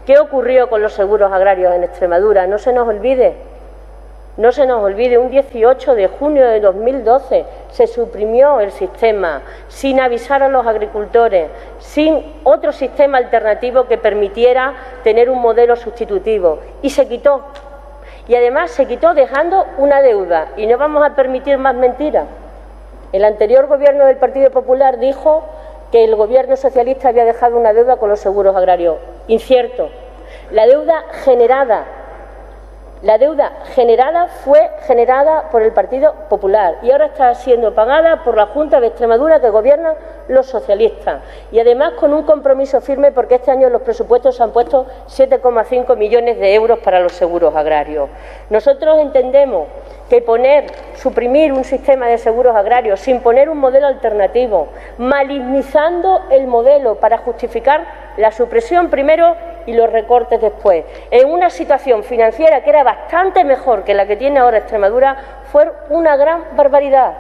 ¿Qué ocurrió con los seguros agrarios en Extremadura? No se nos olvide. No se nos olvide, un 18 de junio de 2012 se suprimió el sistema sin avisar a los agricultores, sin otro sistema alternativo que permitiera tener un modelo sustitutivo. Y se quitó. Y además se quitó dejando una deuda. Y no vamos a permitir más mentiras. El anterior gobierno del Partido Popular dijo que el gobierno socialista había dejado una deuda con los seguros agrarios. Incierto. La deuda generada fue generada por el Partido Popular y ahora está siendo pagada por la Junta de Extremadura que gobiernan los socialistas. Y además con un compromiso firme porque este año en los presupuestos se han puesto 7,5 millones de euros para los seguros agrarios. Nosotros entendemos que suprimir un sistema de seguros agrarios sin poner un modelo alternativo, malignizando el modelo para justificar la supresión primero y los recortes después, en una situación financiera que era bastante mejor que la que tiene ahora Extremadura, fue una gran barbaridad.